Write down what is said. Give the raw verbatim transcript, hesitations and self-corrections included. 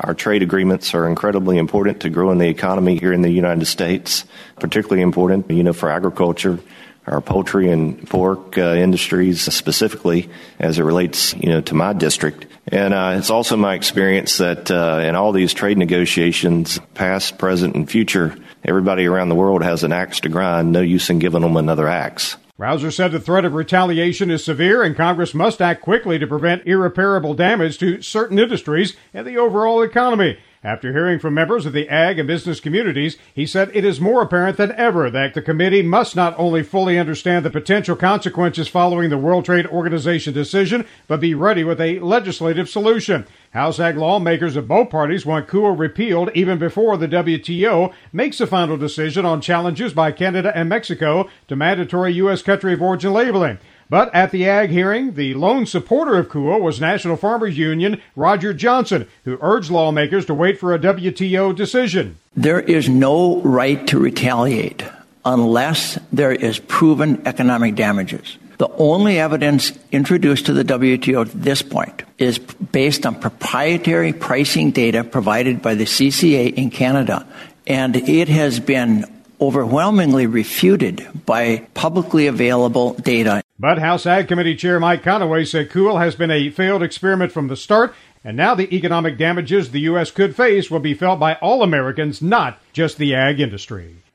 Our trade agreements are incredibly important to growing the economy here in the United States, particularly important, you know, for agriculture, our poultry and pork uh, industries specifically as it relates, you know, to my district. And uh, it's also my experience that uh, in all these trade negotiations, past, present, and future, everybody around the world has an axe to grind. No use in giving them another axe. Rausser said the threat of retaliation is severe and Congress must act quickly to prevent irreparable damage to certain industries and the overall economy. After hearing from members of the ag and business communities, he said it is more apparent than ever that the committee must not only fully understand the potential consequences following the World Trade Organization decision, but be ready with a legislative solution. House Ag lawmakers of both parties want C U A repealed even before the W T O makes a final decision on challenges by Canada and Mexico to mandatory U S country of origin labeling. But at the ag hearing, the lone supporter of C U A was National Farmers Union Roger Johnson, who urged lawmakers to wait for a W T O decision. There is no right to retaliate unless there is proven economic damages. The only evidence introduced to the W T O at this point is based on proprietary pricing data provided by the C C A in Canada, and it has been overwhelmingly refuted by publicly available data. But House Ag Committee Chair Mike Conaway said C U A has been a failed experiment from the start, and now the economic damages the U S could face will be felt by all Americans, not just the ag industry.